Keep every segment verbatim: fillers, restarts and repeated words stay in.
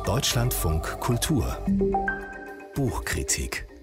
Deutschlandfunk Kultur Buchkritik.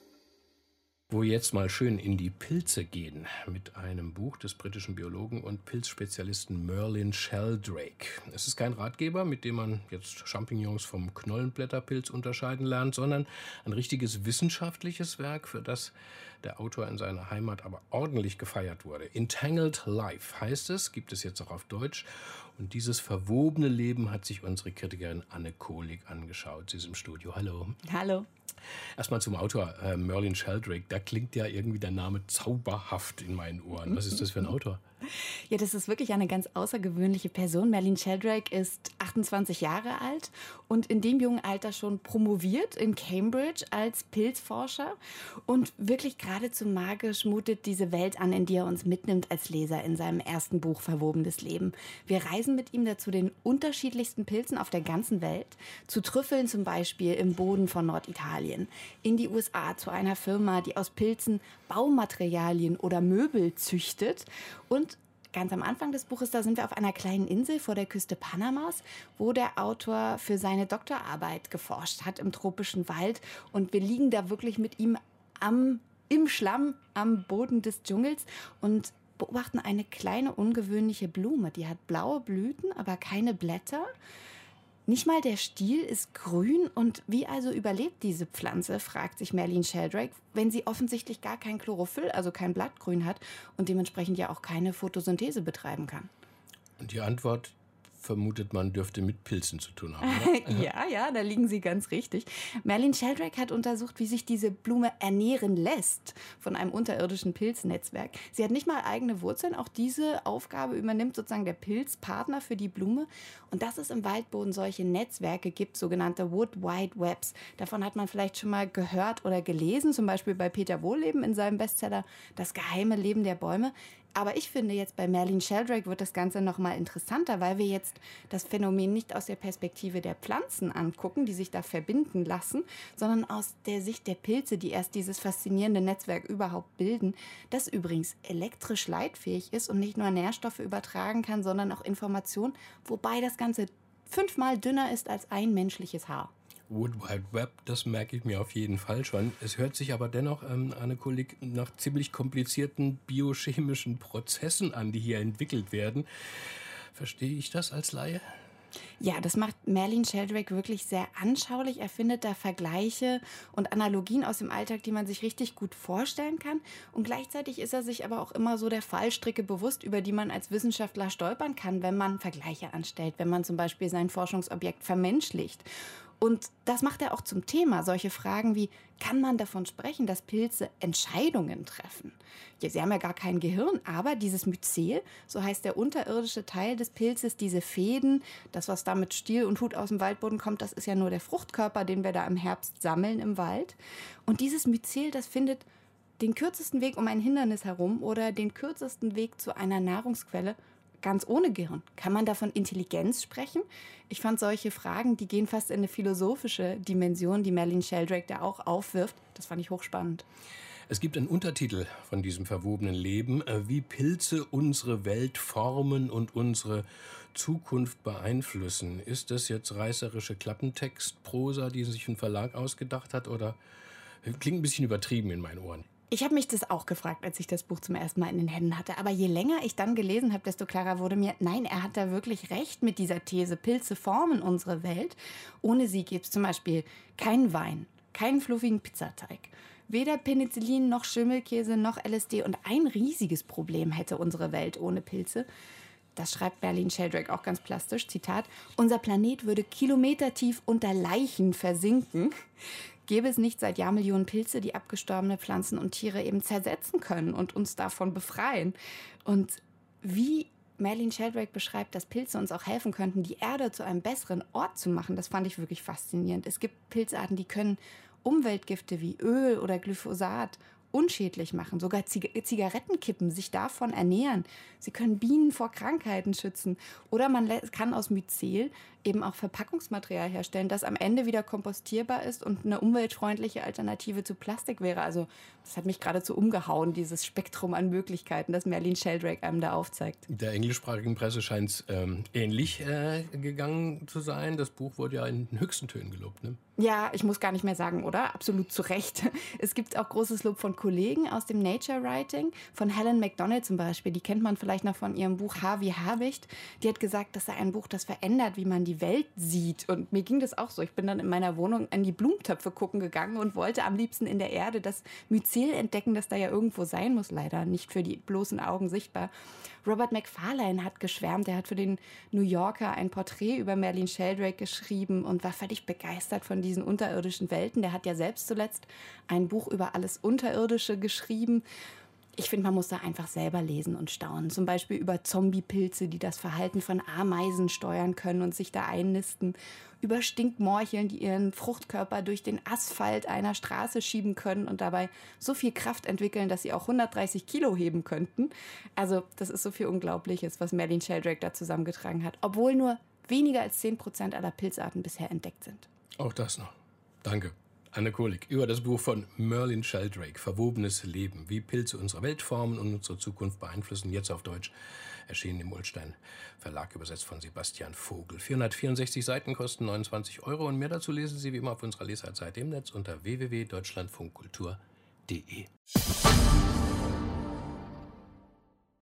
Wo jetzt mal schön in die Pilze gehen, mit einem Buch des britischen Biologen und Pilzspezialisten Merlin Sheldrake. Es ist kein Ratgeber, mit dem man jetzt Champignons vom Knollenblätterpilz unterscheiden lernt, sondern ein richtiges wissenschaftliches Werk, für das der Autor in seiner Heimat aber ordentlich gefeiert wurde. Entangled Life heißt es, gibt es jetzt auch auf Deutsch. Und dieses verwobene Leben hat sich unsere Kritikerin Anne Kohlig angeschaut. Sie ist im Studio. Hallo. Hallo. Erstmal zum Autor, äh, Merlin Sheldrake. Da klingt ja irgendwie der Name zauberhaft in meinen Ohren. Was ist das für ein Autor? Ja, das ist wirklich eine ganz außergewöhnliche Person. Merlin Sheldrake ist achtundzwanzig Jahre alt und in dem jungen Alter schon promoviert in Cambridge als Pilzforscher. Und wirklich geradezu magisch mutet diese Welt an, in die er uns mitnimmt als Leser in seinem ersten Buch Verwobenes Leben. Wir reisen mit ihm dazu den unterschiedlichsten Pilzen auf der ganzen Welt. Zu Trüffeln zum Beispiel im Boden von Norditalien. In die U S A zu einer Firma, die aus Pilzen Baumaterialien oder Möbel züchtet. Und ganz am Anfang des Buches, da sind wir auf einer kleinen Insel vor der Küste Panamas, wo der Autor für seine Doktorarbeit geforscht hat im tropischen Wald. Und wir liegen da wirklich mit ihm am, im Schlamm am Boden des Dschungels und beobachten eine kleine ungewöhnliche Blume. Die hat blaue Blüten, aber keine Blätter. Nicht mal der Stiel ist grün. Und wie also überlebt diese Pflanze, fragt sich Merlin Sheldrake, wenn sie offensichtlich gar kein Chlorophyll, also kein Blattgrün hat und dementsprechend ja auch keine Photosynthese betreiben kann. Und die Antwort, vermutet man, dürfte mit Pilzen zu tun haben, oder? Ja, ja, da liegen Sie ganz richtig. Merlin Sheldrake hat untersucht, wie sich diese Blume ernähren lässt von einem unterirdischen Pilznetzwerk. Sie hat nicht mal eigene Wurzeln. Auch diese Aufgabe übernimmt sozusagen der Pilzpartner für die Blume. Und dass es im Waldboden solche Netzwerke gibt, sogenannte Wood Wide Webs. Davon hat man vielleicht schon mal gehört oder gelesen, zum Beispiel bei Peter Wohlleben in seinem Bestseller Das geheime Leben der Bäume. Aber ich finde, jetzt bei Merlin Sheldrake wird das Ganze noch mal interessanter, weil wir jetzt das Phänomen nicht aus der Perspektive der Pflanzen angucken, die sich da verbinden lassen, sondern aus der Sicht der Pilze, die erst dieses faszinierende Netzwerk überhaupt bilden, das übrigens elektrisch leitfähig ist und nicht nur Nährstoffe übertragen kann, sondern auch Informationen, wobei das Ganze fünfmal dünner ist als ein menschliches Haar. Wood Wide Web, das merke ich mir auf jeden Fall schon. Es hört sich aber dennoch, ähm, Anne Kohlig, nach ziemlich komplizierten biochemischen Prozessen an, die hier entwickelt werden. Verstehe ich das als Laie? Ja, das macht Merlin Sheldrake wirklich sehr anschaulich. Er findet da Vergleiche und Analogien aus dem Alltag, die man sich richtig gut vorstellen kann. Und gleichzeitig ist er sich aber auch immer so der Fallstricke bewusst, über die man als Wissenschaftler stolpern kann, wenn man Vergleiche anstellt, wenn man zum Beispiel sein Forschungsobjekt vermenschlicht. Und das macht er auch zum Thema. Solche Fragen wie, kann man davon sprechen, dass Pilze Entscheidungen treffen? Ja, sie haben ja gar kein Gehirn, aber dieses Myzel, so heißt der unterirdische Teil des Pilzes, diese Fäden, das, was da mit Stiel und Hut aus dem Waldboden kommt, das ist ja nur der Fruchtkörper, den wir da im Herbst sammeln im Wald. Und dieses Myzel, das findet den kürzesten Weg um ein Hindernis herum oder den kürzesten Weg zu einer Nahrungsquelle, ganz ohne Gehirn. Kann man da von Intelligenz sprechen? Ich fand solche Fragen, die gehen fast in eine philosophische Dimension, die Merlin Sheldrake da auch aufwirft. Das fand ich hochspannend. Es gibt einen Untertitel von diesem verwobenen Leben, wie Pilze unsere Welt formen und unsere Zukunft beeinflussen. Ist das jetzt reißerische Klappentextprosa, die sich ein Verlag ausgedacht hat, oder klingt ein bisschen übertrieben in meinen Ohren? Ich habe mich das auch gefragt, als ich das Buch zum ersten Mal in den Händen hatte. Aber je länger ich dann gelesen habe, desto klarer wurde mir, nein, er hat da wirklich recht mit dieser These. Pilze formen unsere Welt. Ohne sie gäbe es zum Beispiel keinen Wein, keinen fluffigen Pizzateig. Weder Penicillin noch Schimmelkäse noch L S D. Und ein riesiges Problem hätte unsere Welt ohne Pilze. Das schreibt Merlin Sheldrake auch ganz plastisch, Zitat, unser Planet würde kilometertief unter Leichen versinken. Gäbe es nicht seit Jahrmillionen Pilze, die abgestorbene Pflanzen und Tiere eben zersetzen können und uns davon befreien. Und wie Merlin Sheldrake beschreibt, dass Pilze uns auch helfen könnten, die Erde zu einem besseren Ort zu machen, das fand ich wirklich faszinierend. Es gibt Pilzarten, die können Umweltgifte wie Öl oder Glyphosat unschädlich machen, sogar Zig- Zigarettenkippen sich davon ernähren. Sie können Bienen vor Krankheiten schützen. Oder man lä- kann aus Myzel eben auch Verpackungsmaterial herstellen, das am Ende wieder kompostierbar ist und eine umweltfreundliche Alternative zu Plastik wäre. Also das hat mich geradezu umgehauen, dieses Spektrum an Möglichkeiten, das Merlin Sheldrake einem da aufzeigt. Der englischsprachigen Presse scheint es ähm, ähnlich äh, gegangen zu sein. Das Buch wurde ja in den höchsten Tönen gelobt, ne? Ja, ich muss gar nicht mehr sagen, oder? Absolut zu Recht. Es gibt auch großes Lob von Kollegen aus dem Nature Writing, von Helen McDonald zum Beispiel. Die kennt man vielleicht noch von ihrem Buch Haar wie Habicht. Die hat gesagt, das sei ein Buch, das verändert, wie man die Welt sieht. Und mir ging das auch so. Ich bin dann in meiner Wohnung an die Blumentöpfe gucken gegangen und wollte am liebsten in der Erde das Myzel entdecken, das da ja irgendwo sein muss, leider nicht für die bloßen Augen sichtbar. Robert Macfarlane hat geschwärmt. Er hat für den New Yorker ein Porträt über Merlin Sheldrake geschrieben und war völlig begeistert von diesen unterirdischen Welten. Der hat ja selbst zuletzt ein Buch über alles Unterirdische geschrieben. Ich finde, man muss da einfach selber lesen und staunen. Zum Beispiel über Zombiepilze, die das Verhalten von Ameisen steuern können und sich da einnisten. Über Stinkmorcheln, die ihren Fruchtkörper durch den Asphalt einer Straße schieben können und dabei so viel Kraft entwickeln, dass sie auch hundertdreißig Kilo heben könnten. Also das ist so viel Unglaubliches, was Merlin Sheldrake da zusammengetragen hat. Obwohl nur weniger als zehn Prozent aller Pilzarten bisher entdeckt sind. Auch das noch. Danke. Anne Kohlig über das Buch von Merlin Sheldrake, Verwobenes Leben, wie Pilze unsere Welt formen und unsere Zukunft beeinflussen, jetzt auf Deutsch, erschienen im Ullstein Verlag, übersetzt von Sebastian Vogel. vierhundertvierundsechzig Seiten kosten neunundzwanzig Euro und mehr dazu lesen Sie wie immer auf unserer Lesartseite im Netz unter w w w punkt deutschlandfunkkultur punkt d e.